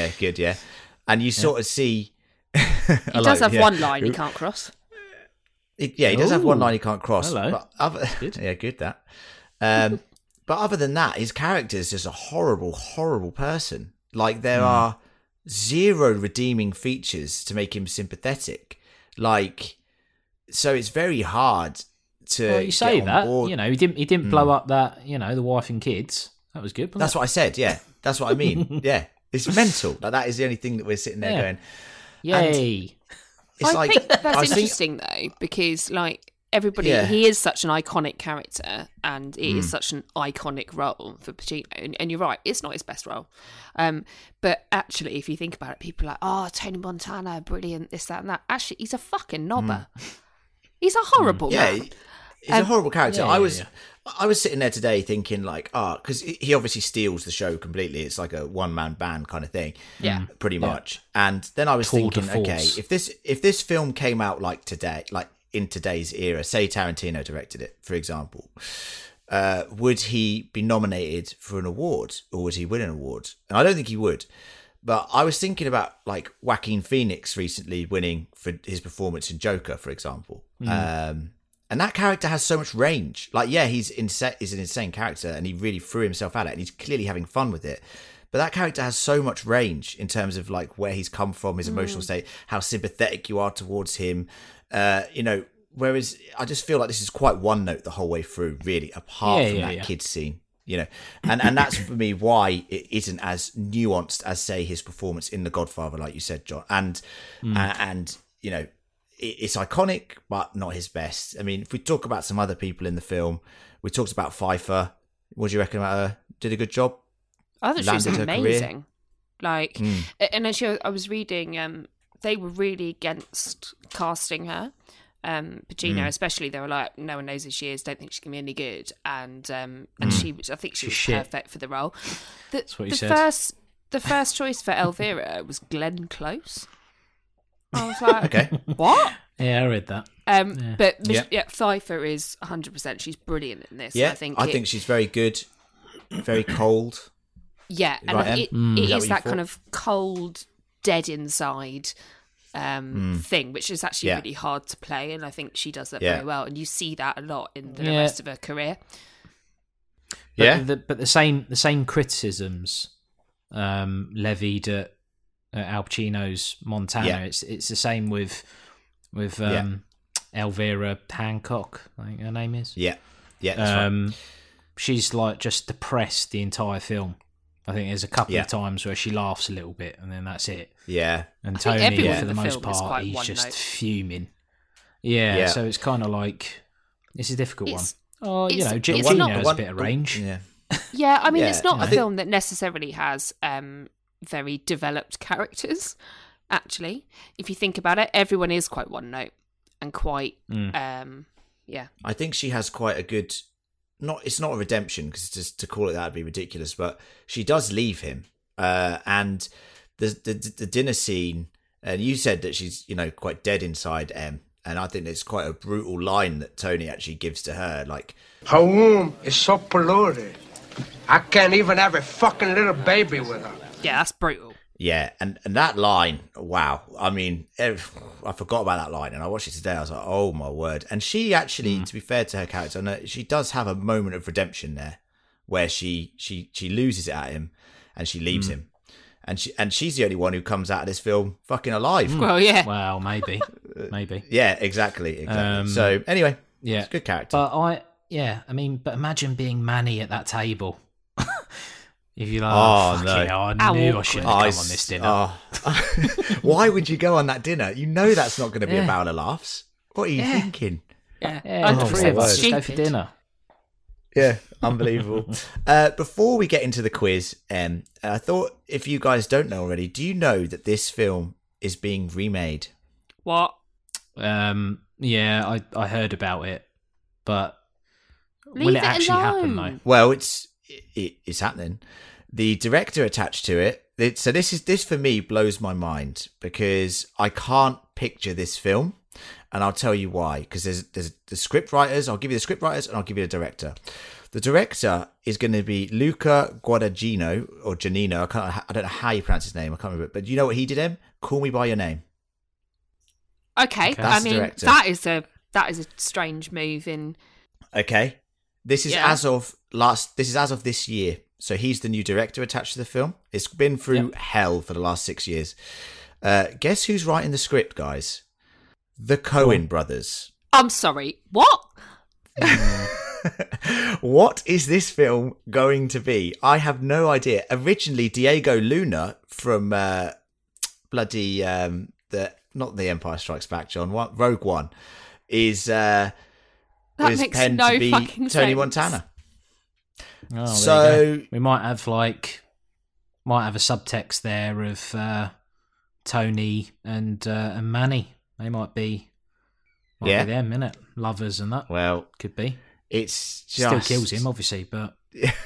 and you sort of see he does have one line he can't cross. He does have one line he can't cross. Hello. But good that. But other than that, his character is just a horrible, horrible person. Like there are zero redeeming features to make him sympathetic. Like, so it's very hard to. Well, you say get that, on board. he didn't blow up that, the wife and kids. That was good. That's what I said. Yeah, that's what I mean. Yeah, it's mental. Like that is the only thing that we're sitting there going, yay. I think that's interesting though, because like everybody, he is such an iconic character, and it is such an iconic role for Pacino. And you're right, it's not his best role. But actually, if you think about it, people are like, oh, Tony Montana, brilliant, this, that, and that. Actually, he's a fucking knobber. He's a horrible man. He's a horrible character. I was sitting there today thinking like, because he obviously steals the show completely. It's like a one-man band kind of thing, pretty much. And then I was thinking, okay, if this film came out like today, like in today's era, say Tarantino directed it, for example, would he be nominated for an award, or would he win an award? And I don't think he would. But I was thinking about like Joaquin Phoenix recently winning for his performance in Joker, for example. And that character has so much range. Like, he's an insane character, and he really threw himself at it, and he's clearly having fun with it. But that character has so much range in terms of like where he's come from, his emotional state, how sympathetic you are towards him. Whereas I just feel like this is quite one note the whole way through, really, apart from that kids scene. And that's for me why it isn't as nuanced as say his performance in The Godfather, like you said, John. And it's iconic, but not his best. I mean, if we talk about some other people in the film, we talked about Pfeiffer. What do you reckon about her? Did a good job? I thought she was amazing. Like, and actually, I was reading, they were really against casting her. Pacino, especially, they were like, no one knows who she is, don't think she can be any good, and she was, I think she was perfect for the role. That's what you said. The first choice for Elvira was Glenn Close. I was like, okay, what? Yeah, I read that. But Pfeiffer is 100%. She's brilliant in this. Yeah, I think she's very good, very cold. Yeah, and it is that kind of cold, dead inside thing, which is actually really hard to play, and I think she does that very well. And you see that a lot in the rest of her career. But the same criticisms levied at Al Pacino's Montana. Yeah. It's the same with Elvira Hancock, I think her name is. Yeah, that's right. she's like just depressed the entire film. I think there's a couple of times where she laughs a little bit, and then that's it. Yeah. And Tony, for the most film part, he's just fuming. Yeah, so it's kind of like, it's a difficult one. Oh, you know, Gina has a bit of range. Yeah, I mean, it's not a film that necessarily has very developed characters, actually. If you think about it, everyone is quite one note and quite, I think she has quite a good, it's not a redemption, because just to call it that would be ridiculous, but she does leave him. And the dinner scene, and you said that she's, you know, quite dead inside M. And I think it's quite a brutal line that Tony actually gives to her, like, her womb is so polluted. I can't even have a fucking little baby with her. Yeah, that's brutal. Yeah, and that line, wow. I mean, I forgot about that line, and I watched it today. I was like, oh my word. And she actually, to be fair to her character, she does have a moment of redemption there, where she loses it at him, and she leaves him. And she's the only one who comes out of this film fucking alive. Well, yeah. Well, maybe. Yeah, exactly. So anyway, yeah, it's a good character. But but imagine being Manny at that table. If you're like, I knew I shouldn't have come on this dinner. Why would you go on that dinner? You know that's not going to be a barrel of laughs. What are you thinking? Yeah, three of us just go for dinner. Yeah, unbelievable. Before we get into the quiz, I thought, if you guys don't know already, do you know that this film is being remade? What? Yeah, I heard about it, but will it actually happen though? Well, it's happening. The director attached to it. So this for me blows my mind, because I can't picture this film. And I'll tell you why. Because there's the script writers. I'll give you the script writers, and I'll give you the director. The director is going to be Luca Guadagnino, or Giannino. I don't know how you pronounce his name. I can't remember. But you know what he did, Em? Call Me By Your Name. Okay. I mean, that is a strange move in. Okay. This is as of this year. So he's the new director attached to the film. It's been through hell for the last 6 years. Guess who's writing the script, guys? The Coen brothers. I'm sorry, what? What is this film going to be? I have no idea. Originally, Diego Luna from not The Empire Strikes Back, John. Rogue One is that was makes penned no to be fucking Tony sense. Montana. Oh, so we might have a subtext there of Tony and Manny. They might be them, innit? Lovers and that. Well, could be. It's just still kills him, obviously, but.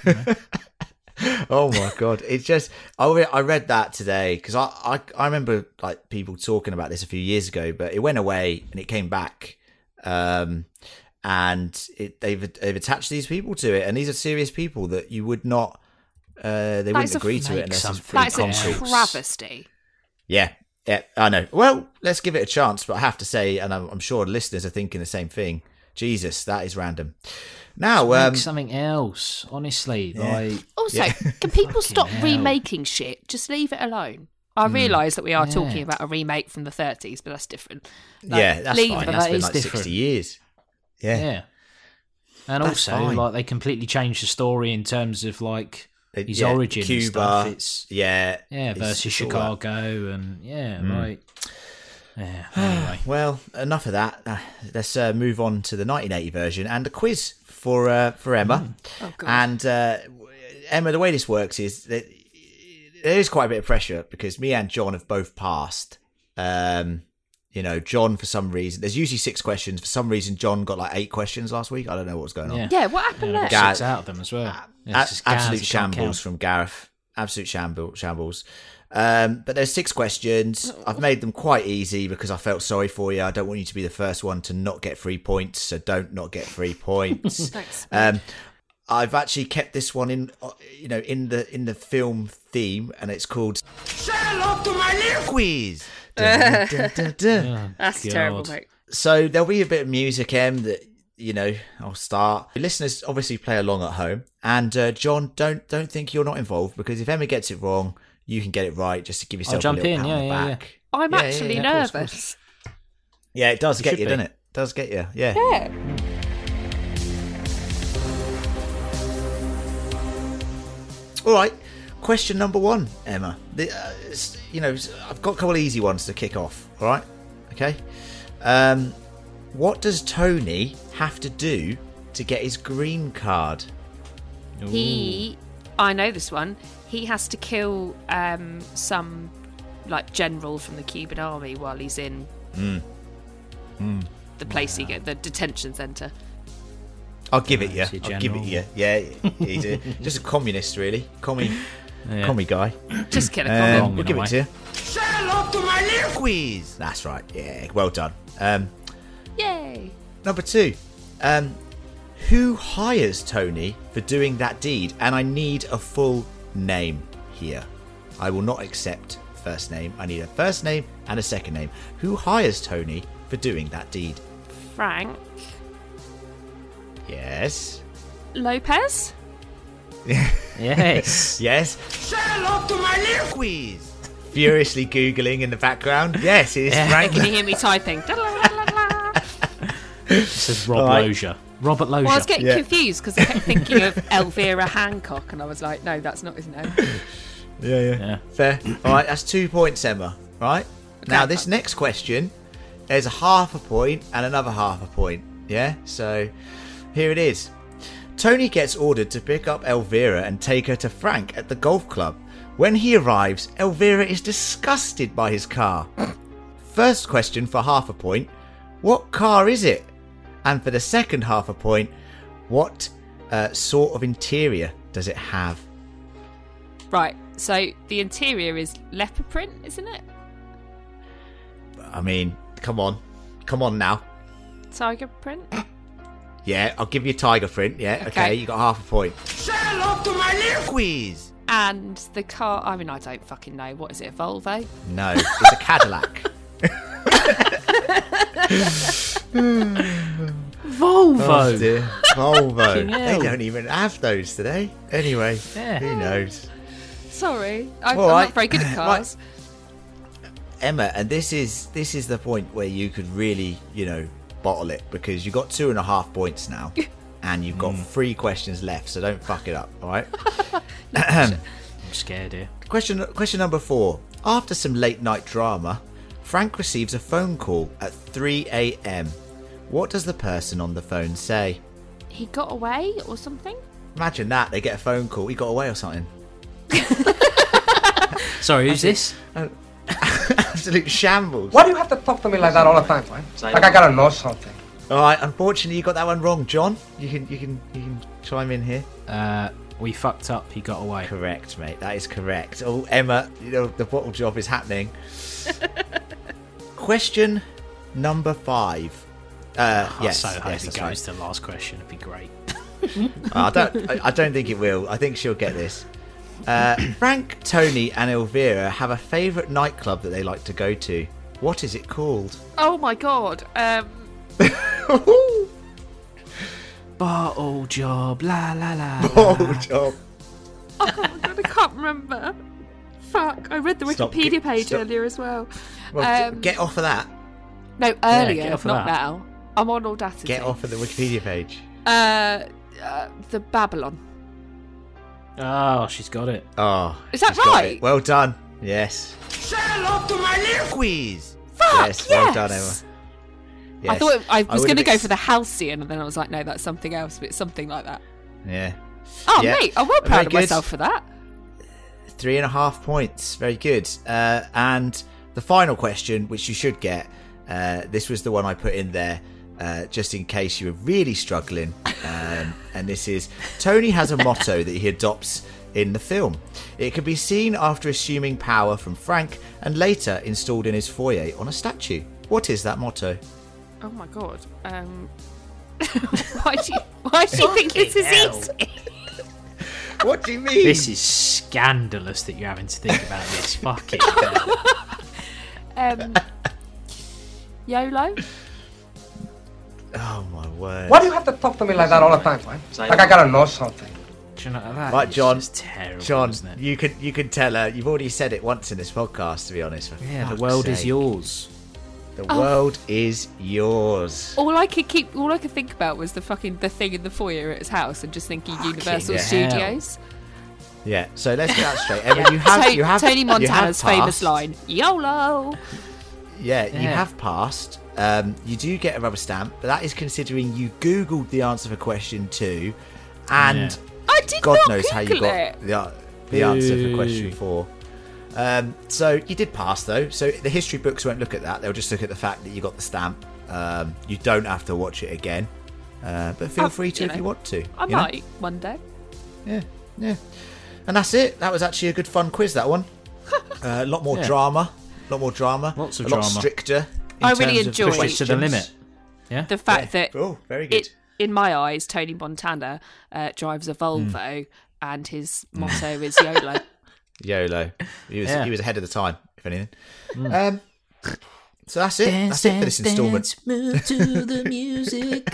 Oh my god! It's just I read that today, because I remember like people talking about this a few years ago, but it went away and it came back, and they've attached these people to it, and these are serious people that you would not they wouldn't agree to it unless it's pretty concrete. That's a travesty. Yeah, I know. Well, let's give it a chance, but I have to say, and I'm sure listeners are thinking the same thing. Jesus, that is random. Now, make something else. Honestly, also, can people stop remaking shit? Just leave it alone. I realise that we are talking about a remake from the 30s, but that's different. That's fine. That's been like different. 60 years. Yeah. And that's also, fine. like, they completely changed the story in terms of like his origin, Cuba, and stuff. It's versus Chicago, and anyway. Well, enough of that. Let's move on to the 1980 version and the quiz for Emma. Oh, God. And Emma, the way this works is that there is quite a bit of pressure, because me and John have both passed. John, for some reason, there's usually 6 questions. For some reason, John got like 8 questions last week. I don't know what was going on. Yeah, what happened there? 6 out of them as well. Absolute shambles from Gareth. Absolute shambles. But there's 6 questions. I've made them quite easy because I felt sorry for you. I don't want you to be the first one to not get 3 points, so don't not get 3 points. Thanks. I've actually kept this one in the film theme, and it's called Say hello to my little Quiz. Dun, dun, dun, dun. That's terrible, mate. So there'll be a bit of music, that I'll start. Listeners obviously play along at home, and John, don't think you're not involved, because if Emma gets it wrong, you can get it right, just to give yourself a little pat on the back. I'm actually nervous. Of course. Yeah, it does get you, doesn't it? It does get you. Yeah. All right. Question number 1, Emma. I've got a couple of easy ones to kick off. All right. Okay. What does Tony have to do to get his green card? I know this one. He has to kill some general from the Cuban army while he's in the place the detention centre. I'll give it you. I'll give it you. Yeah, he's just a communist, really. Commie guy. Just kill a communist. We'll give it to you. Say hello to my little quiz. That's right. Yeah, well done. Yay. Number 2. Who hires Tony for doing that deed? And I need a full name here. I will not accept first name. I need a first name and a second name. Who hires Tony for doing that deed? Frank. Yes. Lopez. Yes. Yes. Say hello to my little quiz. Furiously Googling in the background. Yes, it is Frank. Can you hear me typing? It says Robert Loggia. Well, I was getting confused because I kept thinking of Elvira Hancock, and I was like, no, that's not his name. Yeah. Fair. All right, that's 2 points, Emma. Right. Okay. Now, this next question, there's a half a point and another half a point. Yeah. So here it is. Tony gets ordered to pick up Elvira and take her to Frank at the golf club. When he arrives, Elvira is disgusted by his car. First question for half a point. What car is it? And for the second half a point, what sort of interior does it have? Right, so the interior is leopard print, isn't it? I mean, come on now. Tiger print? Yeah, I'll give you tiger print. Yeah, okay, you got half a point. Say hello to my little quiz. And the car, I mean, I don't fucking know. What is it, a Volvo? No, it's a Cadillac. Volvo. Oh dear. Volvo. They don't even have those today. Anyway, who knows? Sorry, I'm not very good at cars. Right. Emma, and this is the point where you could really, bottle it, because you got 2.5 points now, and you've got 3 questions left. So don't fuck it up. All right. I'm scared here. Question number 4. After some late night drama, Frank receives a phone call at 3 a.m. What does the person on the phone say? He got away or something? Imagine that. They get a phone call. He got away or something. Sorry, who's this? Absolute shambles. Why do you have to talk to me like that all the time, man? Like I gotta know something. All right. Unfortunately, you got that one wrong, John. You can chime in here. We fucked up. He got away. Correct, mate. That is correct. Oh, Emma, the bottle job is happening. Question number 5. Yes. So I hope it goes to the last question. It'd be great. I don't think it will. I think she'll get this. Frank, Tony, and Elvira have a favourite nightclub that they like to go to. What is it called? Oh my god. Bottle job, la la la. Bottle job. Oh my god, I can't remember. Fuck, I read the Wikipedia page earlier as well. Well, get off of that. No, earlier, not now. I'm on Audacity. Get off of the Wikipedia page. The Babylon. Oh, she's got it. Oh, is that right? Well done. Yes. Say hello to my little quiz. Fuck, yes, well done, Emma. Yes. I thought I was going to go for the Halcyon, and then I was like, no, that's something else, but it's something like that. Yeah. Oh, mate, I'm well proud of myself for that. 3.5 points. Very good. And the final question, which you should get, this was the one I put in there just in case you were really struggling. And this is, Tony has a motto that he adopts in the film. It can be seen after assuming power from Frank and later installed in his foyer on a statue. What is that motto? Oh my god. Why do you think this is easy? What do you mean? This is scandalous that you're having to think about this. Fucking YOLO? Oh my word. Why do you have to talk to me like that all the time, man? Like I gotta know something. Do you know that? Right, John. Terrible, John, isn't it? you can tell her. You've already said it once in this podcast, to be honest. Yeah, the world is yours. The world is yours. All I could think about was the thing in the foyer at his house, and just thinking Universal Studios. Yeah, so let's get that straight. Emma, you have Tony Montana's you have famous line, YOLO! Yeah, you have passed. You do get a rubber stamp, but that is considering you Googled the answer for question 2, and I did God not knows Google how you got the answer for question 4. So you did pass, though. So the history books won't look at that. They'll just look at the fact that you got the stamp. You don't have to watch it again, but feel free to if you want to. I might one day. Yeah. And that's it. That was actually a good fun quiz, that one. A lot more drama. Lots of drama. A lot stricter. I really enjoyed Push it to the limit. Yeah. The fact that very good. In my eyes, Tony Montana drives a Volvo and his motto is YOLO. YOLO. He was ahead of the time, if anything. So that's it. That's it for this instalment. Move to the music.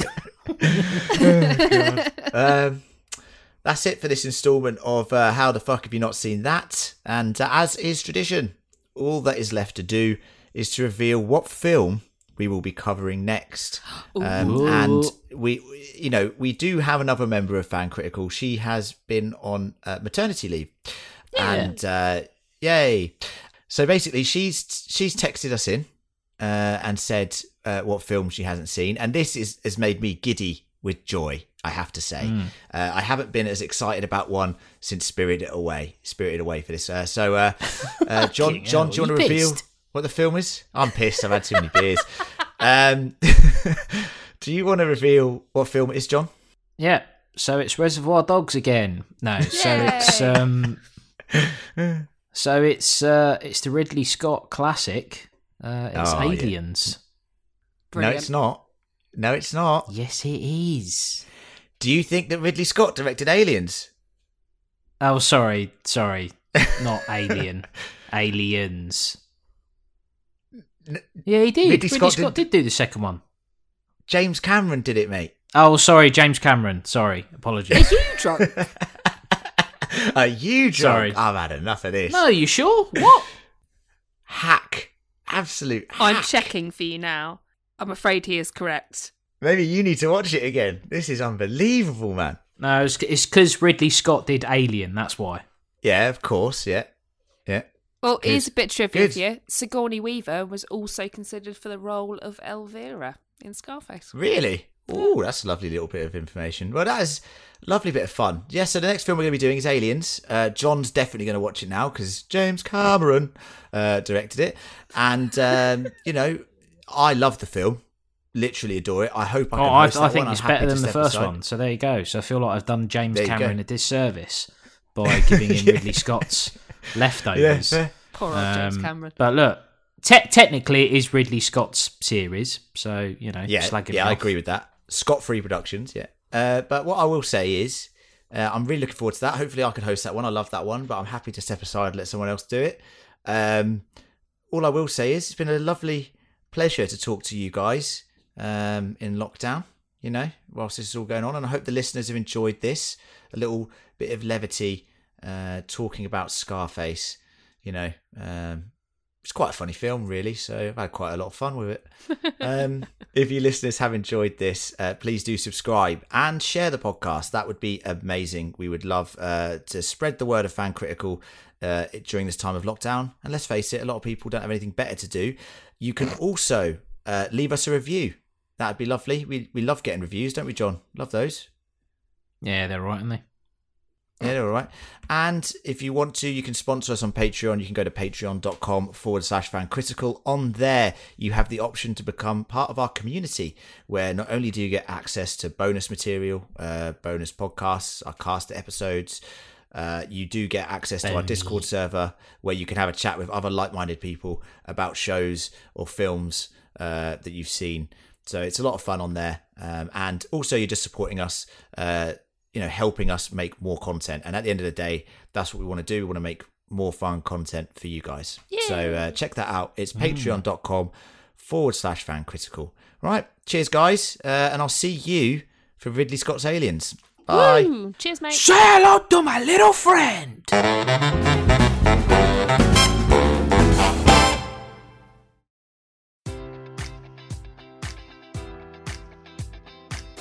That's it for this instalment of How the Fuck Have You Not Seen That? And as is tradition, all that is left to do is to reveal what film we will be covering next. And we do have another member of Fan Critical. She has been on maternity leave. And yay. So basically she's texted us in and said what film she hasn't seen. And this has made me giddy with joy, I have to say. I haven't been as excited about one since Spirited Away for this. So John, do you want to reveal what the film is? I'm pissed. I've had too many beers. Do you want to reveal what film it is, John? Yeah. So it's Reservoir Dogs again. No. So it's the Ridley Scott classic. It's Aliens. Brilliant. No, it's not. Yes, it is. Do you think that Ridley Scott directed Aliens? Oh, sorry. Not Alien. Aliens. Yeah, he did. Ridley Scott did do the second one. James Cameron did it, mate. Oh, sorry, James Cameron. Sorry, apologies. Are you drunk? Are you drunk? Sorry. I've had enough of this. No, you sure? What? Hack. Absolute hack. I'm checking for you now. I'm afraid he is correct. Maybe you need to watch it again. This is unbelievable, man. No, it's because Ridley Scott did Alien, that's why. Yeah, of course, yeah. Well, here's a bit of trivia for you. Sigourney Weaver was also considered for the role of Elvira in Scarface. Really? Oh, that's a lovely little bit of information. Well, that is a lovely bit of fun. Yeah, so the next film we're going to be doing is Aliens. John's definitely going to watch it now because James Cameron directed it. And, I love the film. Literally adore it. I hope I can host that one. I think it's better than the first one. So there you go. So I feel like I've done James Cameron a disservice by giving him Ridley Scott's leftovers. Yeah, poor old James Cameron. But look, technically it is Ridley Scott's series. So, slag him off. I agree with that. Scott Free Productions, yeah. But what I will say is, I'm really looking forward to that. Hopefully I can host that one. I love that one, but I'm happy to step aside and let someone else do it. All I will say is it's been a lovely pleasure to talk to you guys in lockdown, whilst this is all going on. And I hope the listeners have enjoyed this. A little bit of levity talking about Scarface. It's quite a funny film, really, so I've had quite a lot of fun with it. If you listeners have enjoyed this, please do subscribe and share the podcast. That would be amazing. We would love to spread the word of Fan Critical during this time of lockdown. And let's face it, a lot of people don't have anything better to do. You can also leave us a review. That would be lovely. We love getting reviews, don't we, John? Love those. Yeah, they're right, aren't they? Yeah, they're all right. And if you want to, you can sponsor us on Patreon. You can go to patreon.com/fancritical. On there, you have the option to become part of our community, where not only do you get access to bonus material, bonus podcasts, our cast episodes, you do get access to our Discord server, where you can have a chat with other like-minded people about shows or films that you've seen. So it's a lot of fun on there. And also, you're just supporting us, helping us make more content. And at the end of the day, that's what we want to do. We want to make more fun content for you guys. Yay. So check that out. It's patreon.com/fancritical. Right. Cheers, guys. And I'll see you for Ridley Scott's Aliens. Bye. Woo. Cheers, mate. Say hello to my little friend.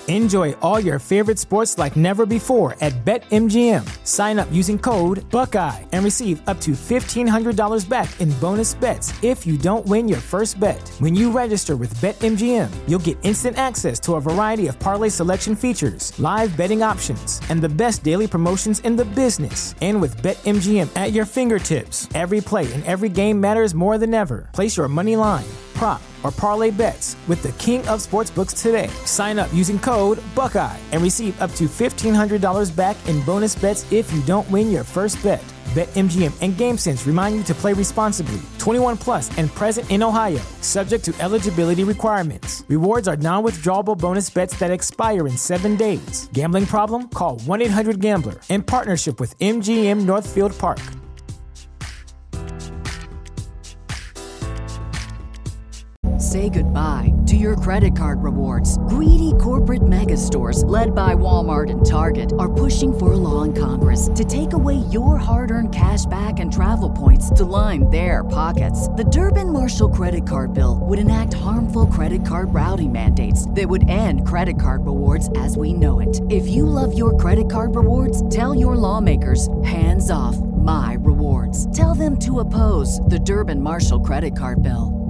Enjoy all your favorite sports like never before at BetMGM. Sign up using code Buckeye and receive up to $1,500 back in bonus bets if you don't win your first bet. When you register with BetMGM, you'll get instant access to a variety of parlay selection features, live betting options, and the best daily promotions in the business. And with BetMGM at your fingertips, every play and every game matters more than ever. Place your money line, prop, or parlay bets with the king of sportsbooks today. Sign up using code Buckeye and receive up to $1,500 back in bonus bets if you don't win your first bet. BetMGM and GameSense remind you to play responsibly. 21 plus and present in Ohio, subject to eligibility requirements. Rewards are non-withdrawable bonus bets that expire in 7 days. Gambling problem? Call 1-800-GAMBLER. In partnership with MGM Northfield Park. Say goodbye to your credit card rewards. Greedy corporate mega stores, led by Walmart and Target, are pushing for a law in Congress to take away your hard-earned cash back and travel points to line their pockets. The Durbin-Marshall credit card bill would enact harmful credit card routing mandates that would end credit card rewards as we know it. If you love your credit card rewards, tell your lawmakers, hands off my rewards. Tell them to oppose the Durbin-Marshall credit card bill.